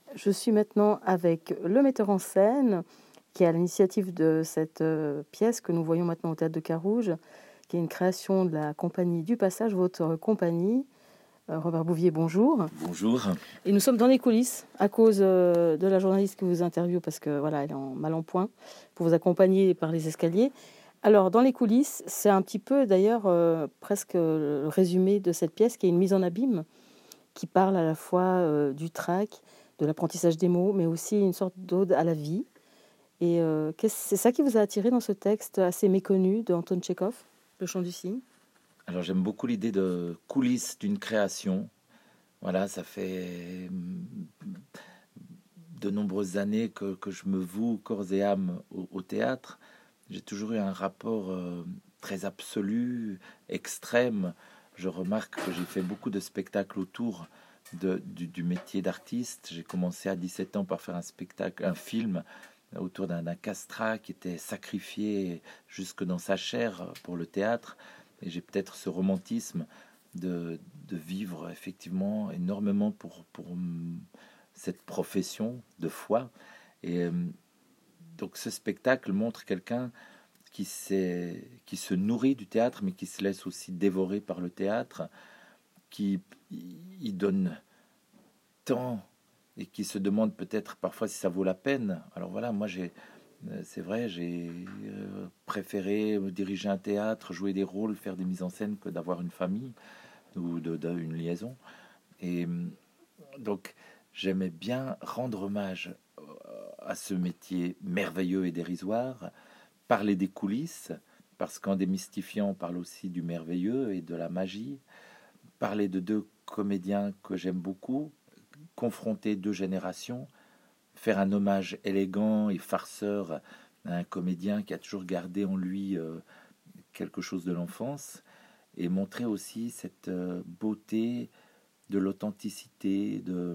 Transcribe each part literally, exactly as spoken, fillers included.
Je suis maintenant avec le metteur en scène qui est à l'initiative de cette euh, pièce que nous voyons maintenant au Théâtre de Carouge, qui est une création de la compagnie du Passage, votre compagnie. Euh, Robert Bouvier, bonjour. Bonjour. Et nous sommes dans les coulisses à cause euh, de la journaliste qui vous interviewe parce que voilà, elle est en mal en point pour vous accompagner par les escaliers. Alors, dans les coulisses, c'est un petit peu d'ailleurs euh, presque le résumé de cette pièce qui est une mise en abîme qui parle à la fois euh, du trac, de l'apprentissage des mots, mais aussi une sorte d'ode à la vie. Et euh, c'est ça qui vous a attiré dans ce texte assez méconnu d'Anton Tchekhov, Le chant du cygne? Alors j'aime beaucoup l'idée de coulisses d'une création. Voilà, ça fait de nombreuses années que, que je me voue corps et âme au, au théâtre. J'ai toujours eu un rapport euh, très absolu, extrême. Je remarque que j'ai fait beaucoup de spectacles autour de, du, du métier d'artiste. J'ai commencé à dix-sept ans par faire un spectacle, un film autour d'un castrat qui était sacrifié jusque dans sa chair pour le théâtre. Et j'ai peut-être ce romantisme de, de vivre effectivement énormément pour, pour cette profession de foi. Et euh, donc ce spectacle montre quelqu'un qui, qui se nourrit du théâtre, mais qui se laisse aussi dévorer par le théâtre, qui y donne tant et qui se demande peut-être parfois si ça vaut la peine. Alors voilà, moi j'ai, c'est vrai, j'ai euh, préféré diriger un théâtre, jouer des rôles, faire des mises en scène que d'avoir une famille ou de, de, une liaison. Et donc j'aimais bien rendre hommage à ce métier merveilleux et dérisoire, parler des coulisses, parce qu'en démystifiant, on parle aussi du merveilleux et de la magie, parler de deux comédiens que j'aime beaucoup, confronter deux générations, faire un hommage élégant et farceur à un comédien qui a toujours gardé en lui euh, quelque chose de l'enfance, et montrer aussi cette euh, beauté de l'authenticité, de,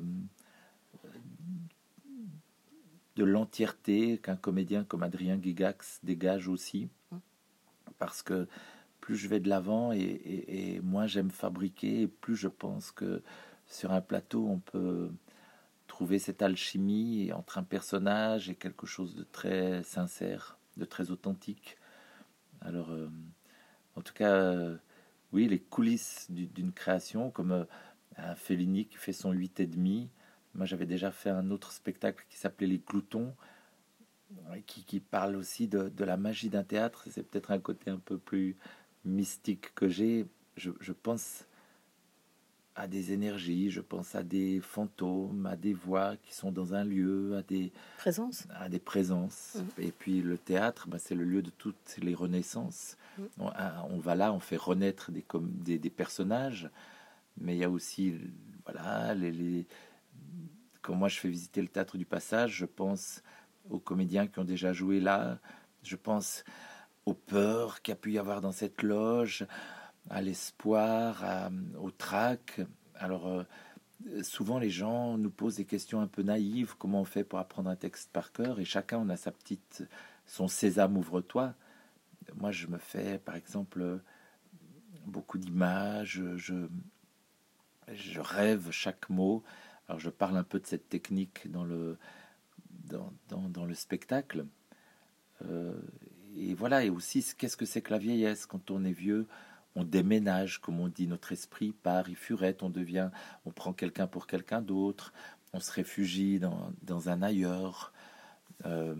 de l'entièreté qu'un comédien comme Adrien Guigax dégage aussi, parce que plus je vais de l'avant et, et, et moins j'aime fabriquer, et plus je pense que sur un plateau on peut trouver cette alchimie entre un personnage et quelque chose de très sincère, de très authentique. Alors, euh, en tout cas, euh, oui, les coulisses d'une création, comme euh, un Fellini qui fait son huit et demi. Moi, j'avais déjà fait un autre spectacle qui s'appelait Les Gloutons, qui, qui parle aussi de, de la magie d'un théâtre. C'est peut-être un côté un peu plus mystique que j'ai. Je, je pense à des énergies, je pense à des fantômes, à des voix qui sont dans un lieu, à des présences. À des présences. Mmh. Et puis le théâtre, bah, c'est le lieu de toutes les renaissances. Mmh. On, on va là, on fait renaître des, des, des personnages, mais il y a aussi, voilà, les, les... quand moi je fais visiter le théâtre du Passage, je pense aux comédiens qui ont déjà joué là, je pense aux peurs qu'il y a pu y avoir dans cette loge, à l'espoir, à, au trac. Alors, euh, souvent, les gens nous posent des questions un peu naïves. Comment on fait pour apprendre un texte par cœur? Et chacun, on a sa petite... son sésame, ouvre-toi. Moi, je me fais, par exemple, beaucoup d'images. Je, je rêve chaque mot. Alors, je parle un peu de cette technique dans le, dans, dans, dans le spectacle. Euh, et voilà. Et aussi, qu'est-ce que c'est que la vieillesse? Quand on est vieux, on déménage, comme on dit, notre esprit part, il furette, on devient, on prend quelqu'un pour quelqu'un d'autre, on se réfugie dans, dans un ailleurs. Euh,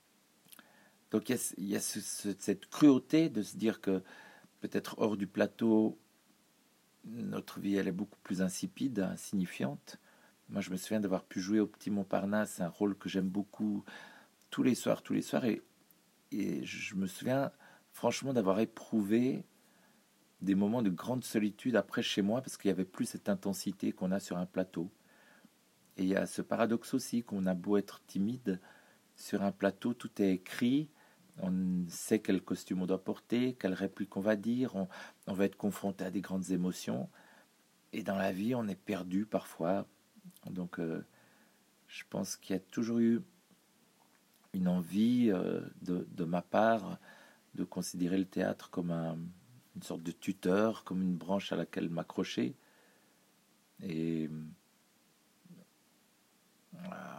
donc il y a, il y a ce, ce, cette cruauté de se dire que peut-être hors du plateau, notre vie elle est beaucoup plus insipide, insignifiante. Moi je me souviens d'avoir pu jouer au Petit Montparnasse, un rôle que j'aime beaucoup tous les soirs, tous les soirs, et, et je me souviens franchement d'avoir éprouvé des moments de grande solitude après chez moi, parce qu'il n'y avait plus cette intensité qu'on a sur un plateau. Et il y a ce paradoxe aussi qu'on a beau être timide, sur un plateau, tout est écrit, on sait quel costume on doit porter, quelle réplique on va dire, on, on va être confronté à des grandes émotions. Et dans la vie, on est perdu parfois. Donc, euh, je pense qu'il y a toujours eu une envie euh, de, de ma part de considérer le théâtre comme un, une sorte de tuteur, comme une branche à laquelle m'accrocher. Et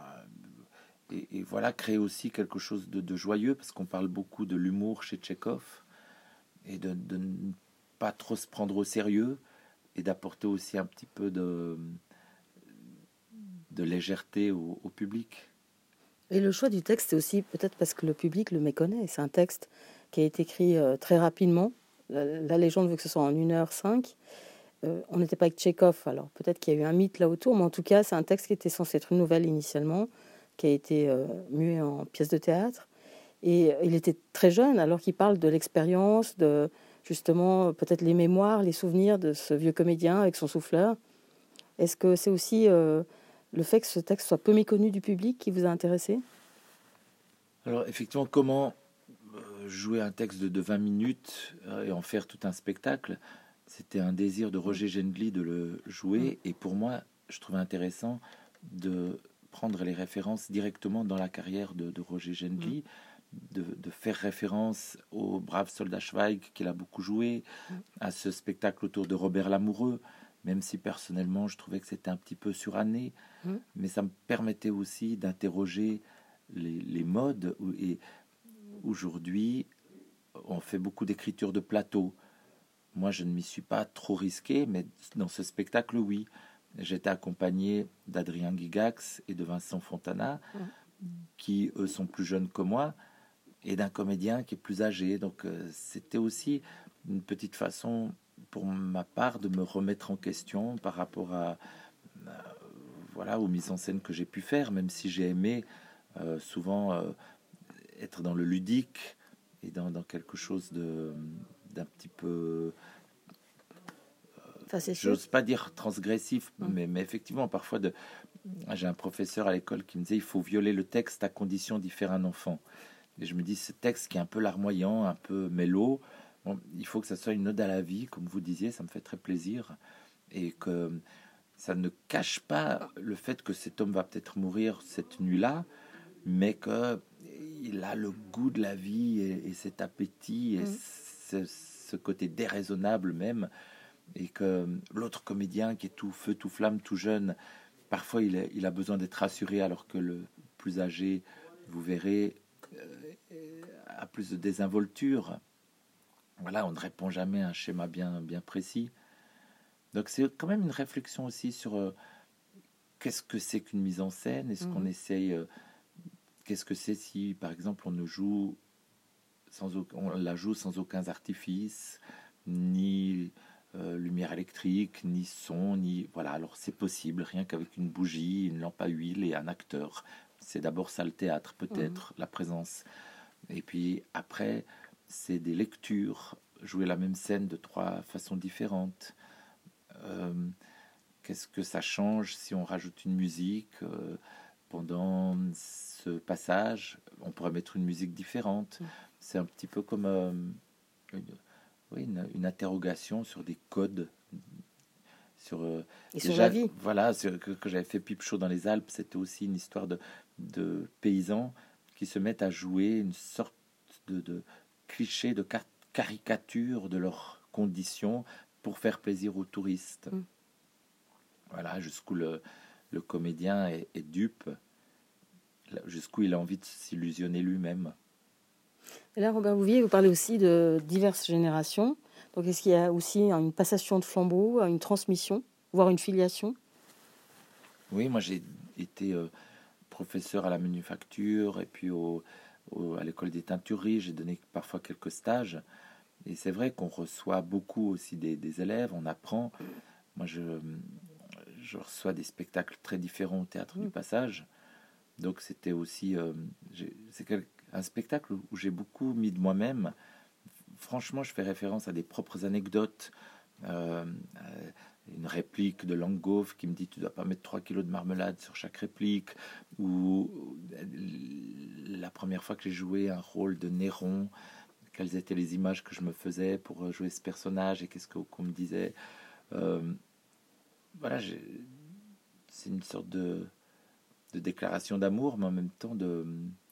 et, et voilà, créer aussi quelque chose de, de joyeux, parce qu'on parle beaucoup de l'humour chez Tchekhov, et de, de ne pas trop se prendre au sérieux, et d'apporter aussi un petit peu de, de légèreté au, au public. Et le choix du texte, c'est aussi peut-être parce que le public le méconnaît. C'est un texte qui a été écrit euh, très rapidement. La, la légende veut que ce soit en une heure cinq. Euh, on n'était pas avec Tchekhov, alors peut-être qu'il y a eu un mythe là autour, mais en tout cas, c'est un texte qui était censé être une nouvelle initialement, qui a été euh, mué en pièce de théâtre. Et il était très jeune, alors qu'il parle de l'expérience, de justement peut-être les mémoires, les souvenirs de ce vieux comédien avec son souffleur. Est-ce que c'est aussi euh, le fait que ce texte soit peu méconnu du public qui vous a intéressé? Alors effectivement, comment euh, jouer un texte de, de vingt minutes euh, et en faire tout un spectacle, c'était un désir de Roger Gendly de le jouer. Et pour moi, je trouvais intéressant de prendre les références directement dans la carrière de, de Roger Gendly, de, de faire référence au brave soldat Schweig qu'il a beaucoup joué, à ce spectacle autour de Robert Lamoureux, même si personnellement je trouvais que c'était un petit peu suranné, mmh. mais ça me permettait aussi d'interroger les, les modes. Et aujourd'hui, on fait beaucoup d'écriture de plateau. Moi, je ne m'y suis pas trop risqué, mais dans ce spectacle, oui. J'étais accompagné d'Adrien Guigax et de Vincent Fontana, mmh. qui, eux, sont plus jeunes que moi, et d'un comédien qui est plus âgé. Donc, euh, c'était aussi une petite façon, pour ma part, de me remettre en question par rapport à, à voilà, aux mises en scène que j'ai pu faire, même si j'ai aimé euh, souvent euh, être dans le ludique et dans, dans quelque chose de, d'un petit peu... Enfin, j'ose pas dire transgressif, mmh. mais, mais effectivement, parfois, de, j'ai un professeur à l'école qui me disait il faut violer le texte à condition d'y faire un enfant. Et je me dis, ce texte qui est un peu larmoyant, un peu mélo, bon, il faut que ça soit une ode à la vie, comme vous disiez, ça me fait très plaisir. Et que ça ne cache pas le fait que cet homme va peut-être mourir cette nuit-là, mais qu'il a le goût de la vie et, et cet appétit et mmh. ce, ce côté déraisonnable même. Et que l'autre comédien qui est tout feu, tout flamme, tout jeune, parfois il a, il a besoin d'être rassuré, alors que le plus âgé, vous verrez, a plus de désinvolture. Voilà, on ne répond jamais à un schéma bien, bien précis. Donc c'est quand même une réflexion aussi sur euh, qu'est-ce que c'est qu'une mise en scène. Est-ce mmh. qu'on essaye euh, qu'est-ce que c'est si, par exemple, on ne joue sans aucun, on la joue sans aucun artifice, ni euh, lumière électrique, ni son, ni voilà. Alors c'est possible, rien qu'avec une bougie, une lampe à huile et un acteur. C'est d'abord ça le théâtre, peut-être, mmh. la présence. Et puis après, c'est des lectures, jouer la même scène de trois façons différentes. Euh, qu'est-ce que ça change si on rajoute une musique euh, pendant ce passage? On pourrait mettre une musique différente. Mmh. C'est un petit peu comme euh, une, oui, une, une interrogation sur des codes. Sur, euh, Et déjà, sur la vie. Voilà, sur, que, que j'avais fait Pipe Chaud dans les Alpes, c'était aussi une histoire de, de paysans qui se mettent à jouer une sorte de, de cliché, de car- caricature de leurs conditions pour faire plaisir aux touristes. Mm. Voilà, jusqu'où le, le comédien est, est dupe, jusqu'où il a envie de s'illusionner lui-même. Et là, Robert Bouvier, vous parlez aussi de diverses générations. Donc, est-ce qu'il y a aussi une passation de flambeau, une transmission, voire une filiation? Oui, moi j'ai été euh, professeur à la manufacture et puis au, au, à l'école des teintureries. J'ai donné parfois quelques stages. Et c'est vrai qu'on reçoit beaucoup aussi des, des élèves, on apprend. Moi, je, je reçois des spectacles très différents au Théâtre mmh. du Passage. Donc, c'était aussi... Euh, c'est quel, un spectacle où j'ai beaucoup mis de moi-même. Franchement, je fais référence à des propres anecdotes. Euh, une réplique de Langauff qui me dit « Tu ne dois pas mettre trois kilos de marmelade sur chaque réplique ». Ou la première fois que j'ai joué un rôle de Néron, quelles étaient les images que je me faisais pour jouer ce personnage et qu'est-ce qu'on me disait. Euh, voilà, j'ai, c'est une sorte de, de déclaration d'amour, mais en même temps de,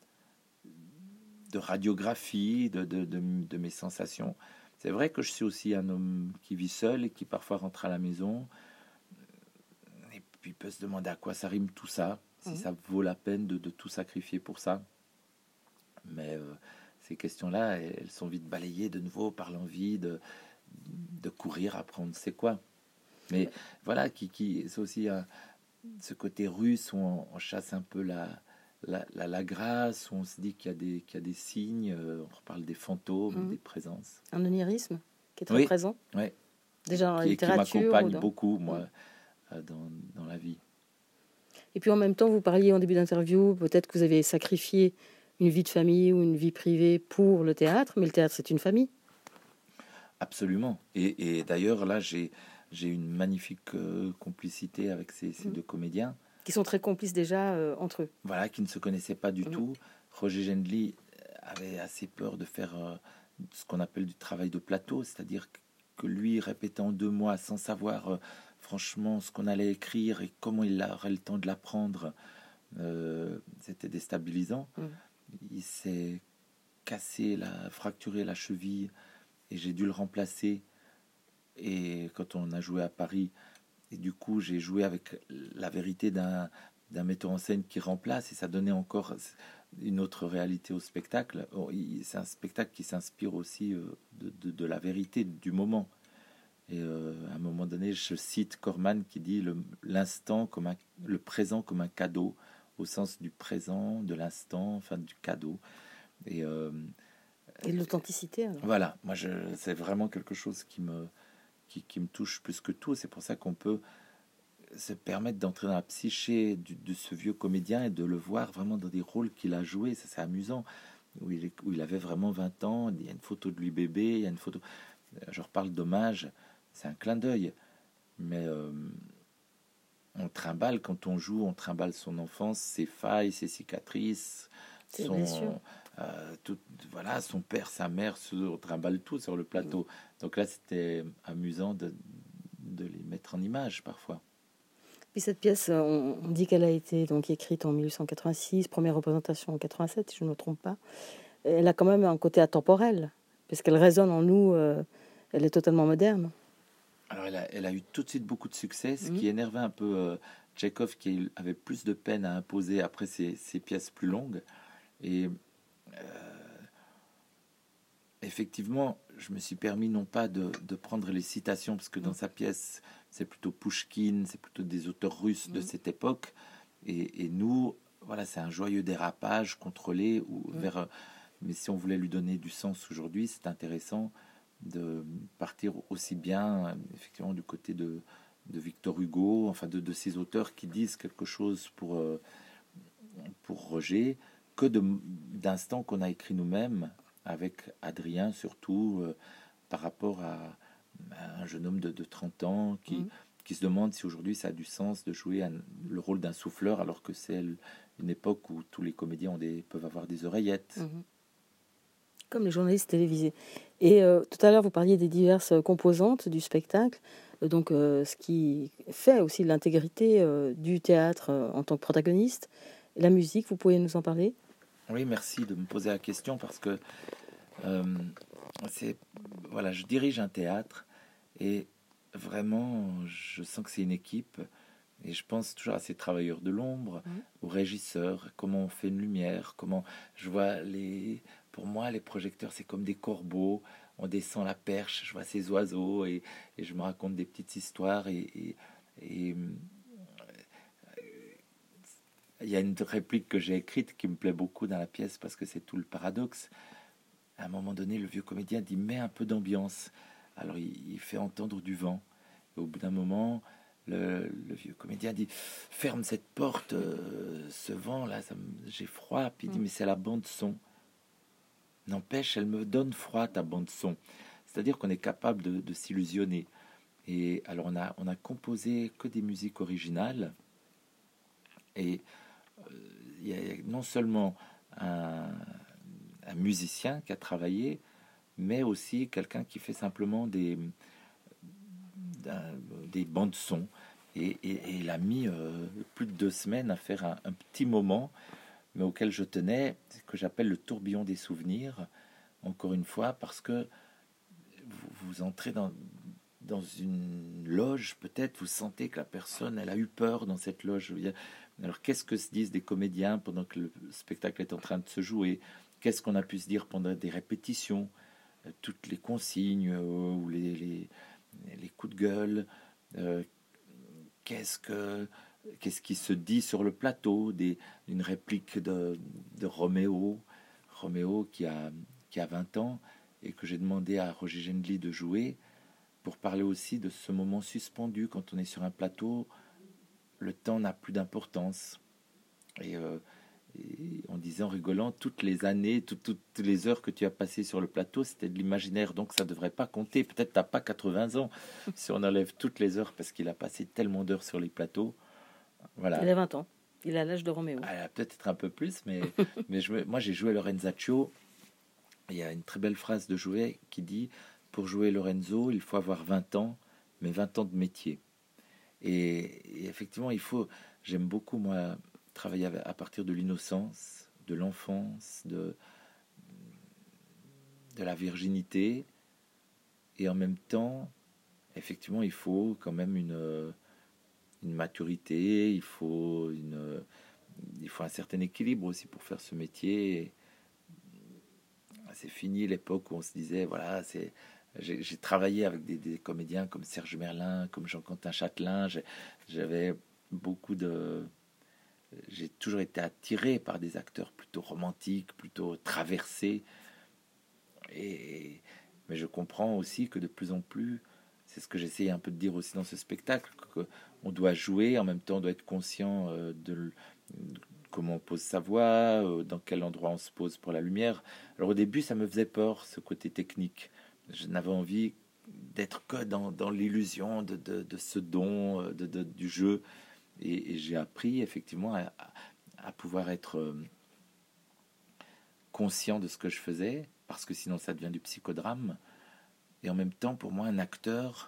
de radiographie de, de, de, de mes sensations. C'est vrai que je suis aussi un homme qui vit seul et qui parfois rentre à la maison et puis peut se demander à quoi ça rime tout ça. si Mmh. ça vaut la peine de, de tout sacrifier pour ça. Mais euh, ces questions-là, elles, elles sont vite balayées de nouveau par l'envie de, de courir après on ne sait quoi. Mais voilà, qui, qui, c'est aussi un, ce côté russe où on, on chasse un peu la, la, la, la grâce, où on se dit qu'il y a des, qu'il y a des signes, euh, on reparle des fantômes, Mmh. des présences. Un onirisme qui est très Oui, présent, oui. déjà dans la Qui, qui littérature. m'accompagne ou dans- beaucoup, moi, Mmh. euh, dans, dans la vie. Et puis en même temps, vous parliez en début d'interview, peut-être que vous avez sacrifié une vie de famille ou une vie privée pour le théâtre, mais le théâtre, c'est une famille. Absolument. Et, et d'ailleurs, là, j'ai, j'ai une magnifique euh, complicité avec ces, ces Mmh. deux comédiens. Qui sont très complices déjà euh, entre eux. Voilà, qui ne se connaissaient pas du Mhm. tout. Roger Gendley avait assez peur de faire euh, ce qu'on appelle du travail de plateau, c'est-à-dire que lui répétait en deux mois sans savoir euh, franchement ce qu'on allait écrire et comment il aurait le temps de l'apprendre. Euh, c'était déstabilisant. Mhm. Il s'est cassé, la, fracturé la cheville et j'ai dû le remplacer. Et quand on a joué à Paris, et du coup j'ai joué avec la vérité d'un d'un metteur en scène qui remplace, et ça donnait encore une autre réalité au spectacle. C'est un spectacle qui s'inspire aussi de, de, de la vérité du moment. Et euh, à un moment donné, je cite Corman qui dit le, l'instant comme un, le présent comme un cadeau, au sens du présent, de l'instant, enfin du cadeau. Et, euh, Et l'authenticité. Alors. Voilà, moi je, c'est vraiment quelque chose qui me, qui, qui me touche plus que tout. C'est pour ça qu'on peut se permettre d'entrer dans la psyché du, de ce vieux comédien et de le voir vraiment dans des rôles qu'il a joués. Ça, c'est amusant. Où il, est, où il avait vraiment vingt ans. Il y a une photo de lui bébé. Il y a une photo. Je reparle d'hommage. C'est un clin d'œil. Mais euh, on trimballe quand on joue. On trimballe son enfance, ses failles, ses cicatrices. C'est son, bien sûr. Euh, tout, voilà, son père, sa mère, on trimballe tout sur le plateau. Mmh. Donc là, c'était amusant de, de les mettre en image parfois. Puis cette pièce, on, on dit qu'elle a été donc écrite en mille huit cent quatre-vingt-six, première représentation en quatre-vingt-sept, si je ne me trompe pas. Elle a quand même un côté atemporel, puisqu'elle résonne en nous, euh, elle est totalement moderne. Alors elle a, elle a eu tout de suite beaucoup de succès, ce Mmh. qui énervait un peu euh, Tchekhov, qui avait plus de peine à imposer après ses, ses pièces plus longues. Et euh, effectivement, je me suis permis non pas de, de prendre les citations, parce que dans mmh. sa pièce, c'est plutôt Pouchkine, c'est plutôt des auteurs russes mmh. de cette époque. Et, et nous, voilà, c'est un joyeux dérapage contrôlé. Ou mmh. vers, mais si on voulait lui donner du sens aujourd'hui, c'est intéressant de partir aussi bien, effectivement, du côté de, de Victor Hugo, enfin de, de ces auteurs qui disent quelque chose pour, pour Roger, que de, d'instants qu'on a écrit nous-mêmes, avec Adrien surtout, euh, par rapport à, à un jeune homme de, de trente ans qui, mmh. qui se demande si aujourd'hui ça a du sens de jouer un, le rôle d'un souffleur, alors que c'est une époque où tous les comédiens ont des, peuvent avoir des oreillettes. Mmh. Comme les journalistes télévisés. Et euh, tout à l'heure, vous parliez des diverses composantes du spectacle, donc euh, ce qui fait aussi l'intégrité euh, du théâtre euh, en tant que protagoniste. La musique, vous pouvez nous en parler ? Oui, merci de me poser la question, parce que euh, c'est, voilà, je dirige un théâtre et vraiment, je sens que c'est une équipe. Et je pense toujours à ces travailleurs de l'ombre, mmh. aux régisseurs, comment on fait une lumière, comment je vois les... Pour moi, les projecteurs, c'est comme des corbeaux. On descend la perche, je vois ces oiseaux et, et je me raconte des petites histoires. Et, et, et il y a une réplique que j'ai écrite qui me plaît beaucoup dans la pièce parce que c'est tout le paradoxe. À un moment donné, le vieux comédien dit « mets un peu d'ambiance ». Alors, il, il fait entendre du vent. Et au bout d'un moment... Le, le vieux comédien dit « ferme cette porte, euh, ce vent là, ça me, j'ai froid ». Puis il dit « mais c'est la bande son ». N'empêche, elle me donne froid, ta bande son. C'est-à-dire qu'on est capable de, de s'illusionner. Et alors on a, on a composé que des musiques originales. Et il euh, y a non seulement un, un musicien qui a travaillé, mais aussi quelqu'un qui fait simplement des... des bandes son et, et, et il a mis euh, plus de deux semaines à faire un, un petit moment, mais auquel je tenais, que j'appelle le tourbillon des souvenirs, encore une fois, parce que vous, vous entrez dans, dans une loge, peut-être, vous sentez que la personne, elle a eu peur dans cette loge. Alors, qu'est-ce que se disent des comédiens pendant que le spectacle est en train de se jouer? Qu'est-ce qu'on a pu se dire pendant des répétitions? Toutes les consignes euh, ou les, les, les coups de gueule. Euh, qu'est-ce que qu'est-ce qui se dit sur le plateau? Des, une réplique de, de Roméo, Roméo qui a, qui a vingt ans et que j'ai demandé à Roger Gendly de jouer pour parler aussi de ce moment suspendu quand on est sur un plateau. Le temps n'a plus d'importance. Et, euh, et on disait en rigolant, toutes les années, tout, toutes les heures que tu as passées sur le plateau, c'était de l'imaginaire, donc ça ne devrait pas compter. Peut-être tu n'as pas quatre-vingts ans si on enlève toutes les heures, parce qu'il a passé tellement d'heures sur les plateaux. Voilà. Il a vingt ans. Il a l'âge de Roméo. Ah, peut-être un peu plus, mais, mais je, moi j'ai joué Lorenzaccio. Il y a une très belle phrase de Jouet qui dit: pour jouer Lorenzo, il faut avoir vingt ans, mais vingt ans de métier. Et, et effectivement, il faut. J'aime beaucoup, moi, travailler à partir de l'innocence, de l'enfance, de, de la virginité. Et en même temps, effectivement, il faut quand même une, une maturité, il faut, une, il faut un certain équilibre aussi pour faire ce métier. C'est fini l'époque où on se disait, voilà, c'est... J'ai, j'ai travaillé avec des, des comédiens comme Serge Merlin, comme Jean-Quentin Châtelain. J'ai, j'avais beaucoup de... J'ai toujours été attiré par des acteurs plutôt romantiques, plutôt traversés. Et, mais je comprends aussi que de plus en plus, c'est ce que j'essayais un peu de dire aussi dans ce spectacle, qu'on doit jouer, en même temps on doit être conscient de, de comment on pose sa voix, dans quel endroit on se pose pour la lumière. Alors au début, ça me faisait peur, ce côté technique. Je n'avais envie d'être que dans, dans l'illusion de, de, de ce don, de, de, du jeu. Et, et j'ai appris effectivement à, à pouvoir être conscient de ce que je faisais, parce que sinon ça devient du psychodrame. Et en même temps, pour moi, un acteur,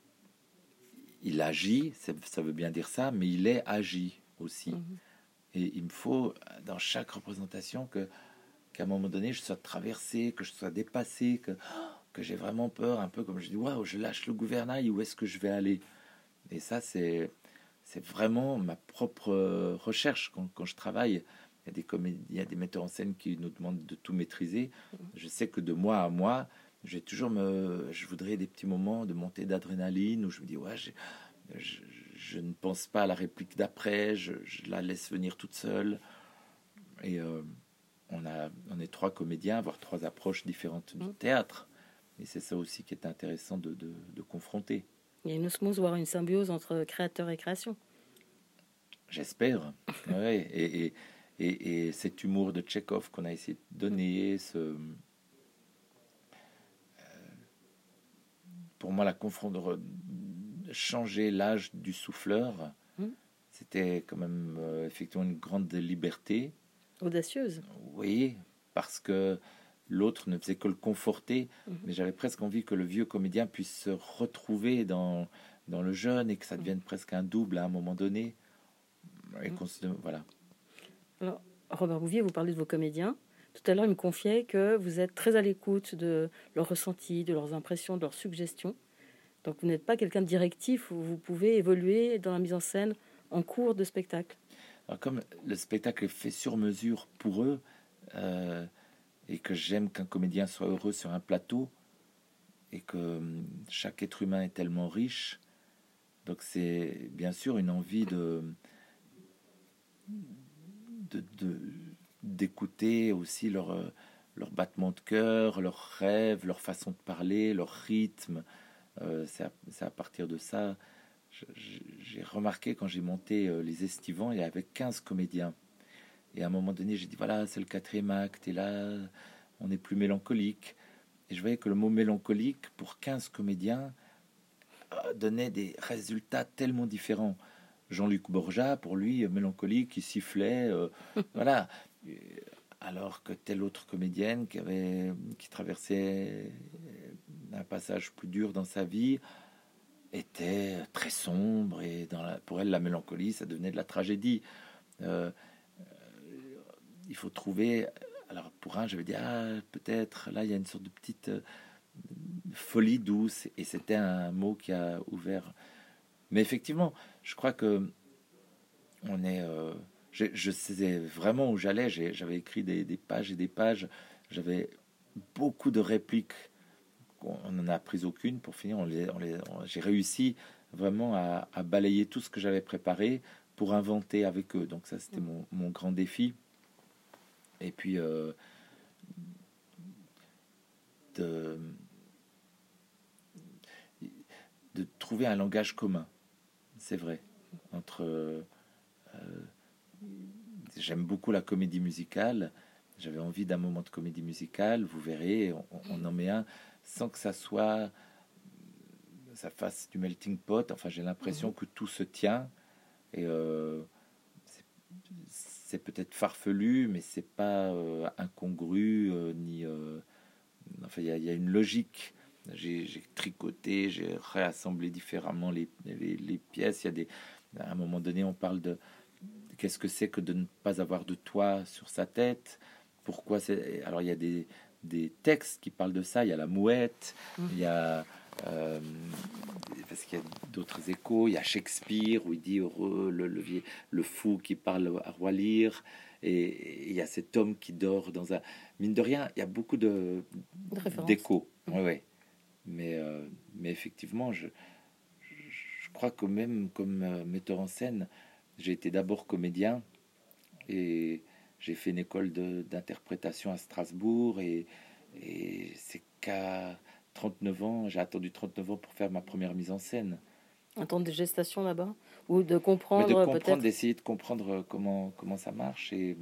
il agit, ça veut bien dire ça, mais il est agi aussi. Mmh. Et il me faut, dans chaque représentation, que, qu'à un moment donné, je sois traversé, que je sois dépassé, que... que j'ai vraiment peur, un peu comme je dis, waouh, je lâche le gouvernail, où est-ce que je vais aller? Et ça, c'est, c'est vraiment ma propre recherche quand, quand je travaille. Il y a des comédiens, il y a des metteurs en scène qui nous demandent de tout maîtriser. Je sais que de mois à mois, je vais toujours me, je voudrais des petits moments de montée d'adrénaline où je me dis, ouais, je, je, je ne pense pas à la réplique d'après, je, je la laisse venir toute seule. Et euh, on a, on est trois comédiens, avoir trois approches différentes du théâtre. Et c'est ça aussi qui est intéressant de, de, de confronter. Il y a une osmose, voire une symbiose entre créateur et création. J'espère. Ouais, et, et, et, et cet humour de Tchekhov qu'on a essayé de donner, ce, euh, pour moi, la confondre, changer l'âge du souffleur, mmh. c'était quand même euh, effectivement une grande liberté. Audacieuse. Oui, parce que l'autre ne faisait que le conforter, mmh. mais j'avais presque envie que le vieux comédien puisse se retrouver dans, dans le jeune et que ça devienne mmh. presque un double à un moment donné. Et mmh. qu'on se, voilà. Alors, Robert Bouvier, vous parlez de vos comédiens. Tout à l'heure, il me confiait que vous êtes très à l'écoute de leurs ressentis, de leurs impressions, de leurs suggestions. Donc, vous n'êtes pas quelqu'un de directif, où vous pouvez évoluer dans la mise en scène en cours de spectacle. Alors, comme le spectacle est fait sur mesure pour eux, euh, et que j'aime qu'un comédien soit heureux sur un plateau, et que chaque être humain est tellement riche, donc c'est bien sûr une envie de, de, de d'écouter aussi leur, leur battement de cœur, leurs rêves, leur façon de parler, leur rythme. Euh, c'est, à, c'est à partir de ça. Je, j'ai remarqué quand j'ai monté euh, Les Estivants, il y avait quinze comédiens. Et à un moment donné, j'ai dit, voilà, c'est le quatrième acte, et là, on est plus mélancolique. Et je voyais que le mot mélancolique, pour quinze comédiens, euh, donnait des résultats tellement différents. Jean-Luc Borja, pour lui, mélancolique, il sifflait, euh, voilà. Alors que telle autre comédienne qui, avait, qui traversait un passage plus dur dans sa vie était très sombre, et dans la, pour elle, la mélancolie, ça devenait de la tragédie. Euh, il faut trouver... Alors pour un, j'avais dit, ah, peut-être, là, il y a une sorte de petite, folie douce, et c'était un mot qui a ouvert. Mais effectivement, je crois que on est. Euh, je, je sais vraiment où j'allais. J'ai, j'avais écrit des, des pages et des pages. J'avais beaucoup de répliques. On n'en a pris aucune. Pour finir, on les, on les, on, j'ai réussi vraiment à, à balayer tout ce que j'avais préparé pour inventer avec eux. Donc ça, c'était mon, mon grand défi. Et puis euh, de, de trouver un langage commun. C'est vrai. Entre euh, j'aime beaucoup la comédie musicale. J'avais envie d'un moment de comédie musicale. Vous verrez, on, on en met un sans que ça soit, ça fasse du melting pot. Enfin, j'ai l'impression mmh. que tout se tient. Et euh, c'est, c'est peut-être farfelu, mais c'est pas euh, incongru euh, ni. Euh, enfin, il y, y a une logique. J'ai, j'ai tricoté, j'ai réassemblé différemment les, les, les pièces. Il y a des, à un moment donné, on parle de qu'est-ce que c'est que de ne pas avoir de toit sur sa tête. Pourquoi c'est... Alors, il y a des, des textes qui parlent de ça. Il y a la mouette, mmh. il y a... Euh, parce qu'il y a d'autres échos. Il y a Shakespeare, où il dit heureux, le, le, le fou qui parle à roi Lear. Et, et il y a cet homme qui dort dans un... Mine de rien, il y a beaucoup de, de d'échos. Mmh. Ouais, ouais. Mais, euh, mais effectivement, je, je crois que même comme euh, metteur en scène, j'ai été d'abord comédien et j'ai fait une école de, d'interprétation à Strasbourg et, et c'est qu'à trente-neuf ans, j'ai attendu trente-neuf ans pour faire ma première mise en scène. Un temps de gestation là-bas ou de comprendre, mais de comprendre, peut-être d'essayer de comprendre comment, comment ça marche. Et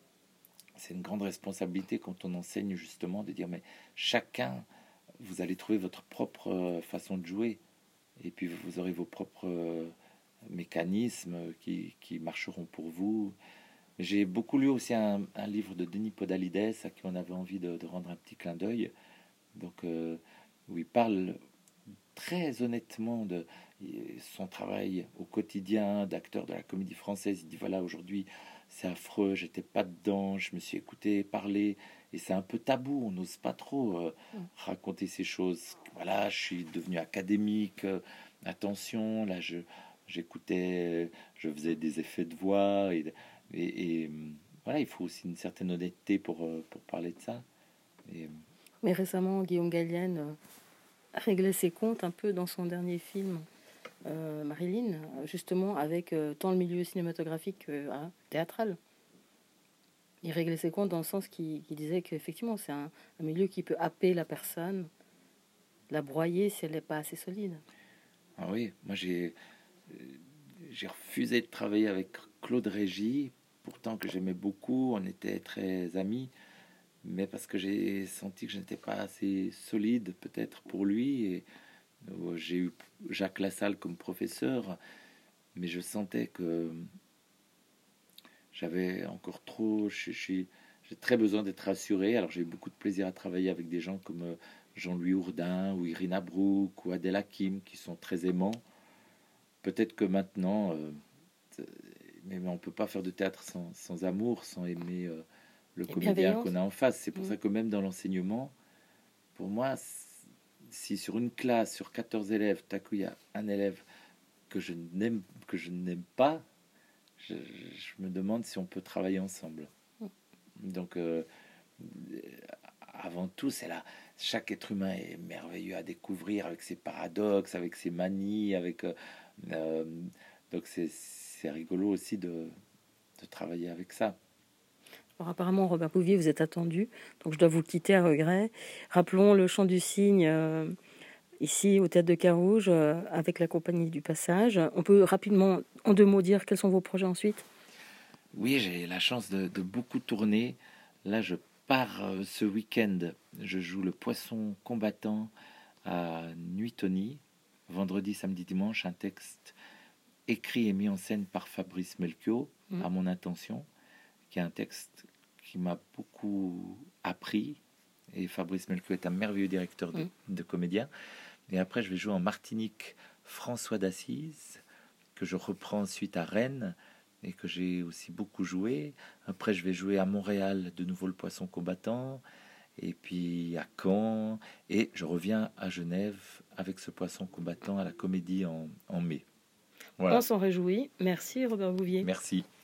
c'est une grande responsabilité quand on enseigne justement de dire mais chacun, vous allez trouver votre propre façon de jouer et puis vous aurez vos propres mécanismes qui, qui marcheront pour vous. J'ai beaucoup lu aussi un, un livre de Denis Podalides à qui on avait envie de, de rendre un petit clin d'œil, donc euh, où il parle très honnêtement de son travail au quotidien d'acteur de la comédie française. Il dit voilà, aujourd'hui c'est affreux, j'étais pas dedans, je me suis écouté parler et c'est un peu tabou, on n'ose pas trop euh, mmh. raconter ces choses. Voilà, je suis devenu académique, euh, attention, là je j'écoutais, je faisais des effets de voix et, et, et voilà, il faut aussi une certaine honnêteté pour, pour parler de ça. Et... Mais récemment, Guillaume Gallienne euh, réglait ses comptes un peu dans son dernier film, euh, Marilyn, justement avec euh, tant le milieu cinématographique que hein, théâtral. Il réglait ses comptes dans le sens qu'il, qu'il disait qu'effectivement, c'est un, un milieu qui peut happer la personne, la broyer si elle n'est pas assez solide. Ah oui, moi j'ai... J'ai refusé de travailler avec Claude Régis, pourtant que j'aimais beaucoup, on était très amis, mais parce que j'ai senti que je n'étais pas assez solide peut-être pour lui. Et j'ai eu Jacques Lassalle comme professeur, mais je sentais que j'avais encore trop... Je, je, j'ai très besoin d'être rassuré. Alors j'ai eu beaucoup de plaisir à travailler avec des gens comme Jean-Louis Hourdin ou Irina Brouk ou Adèle Hakim qui sont très aimants. Peut-être que maintenant, euh, mais, mais on peut pas faire de théâtre sans, sans amour, sans aimer euh, le Et comédien qu'on a en face. C'est pour mmh. ça que même dans l'enseignement, pour moi, si sur une classe, sur quatorze élèves, tout à coup il y a un élève que je n'aime, que je n'aime pas, je, je me demande si on peut travailler ensemble. Mmh. Donc, euh, avant tout, c'est là. Chaque être humain est merveilleux à découvrir avec ses paradoxes, avec ses manies, avec... Euh, Euh, donc c'est, c'est rigolo aussi de, de travailler avec ça. Alors apparemment, Robert Bouvier, vous êtes attendu, donc je dois vous quitter à regret. Rappelons le Chant du Cygne euh, ici au Théâtre de Carouge euh, avec la Compagnie du Passage. On peut rapidement, en deux mots, dire quels sont vos projets ensuite? Oui, j'ai la chance de, de beaucoup tourner. Là, je pars euh, ce week-end. Je joue le Poisson combattant à Nuitoni. Vendredi, samedi, dimanche, un texte écrit et mis en scène par Fabrice Melchior, mmh. à mon intention, qui est un texte qui m'a beaucoup appris. Et Fabrice Melchior est un merveilleux directeur de, mmh. de comédien. Et après, je vais jouer en Martinique François d'Assise, que je reprends ensuite à Rennes et que j'ai aussi beaucoup joué. Après, je vais jouer à Montréal de nouveau le Poisson combattant. et puis à Caen, et je reviens à Genève avec ce poisson combattant à la Comédie en, en mai. Voilà. On s'en réjouit. Merci Robert Bouvier. Merci.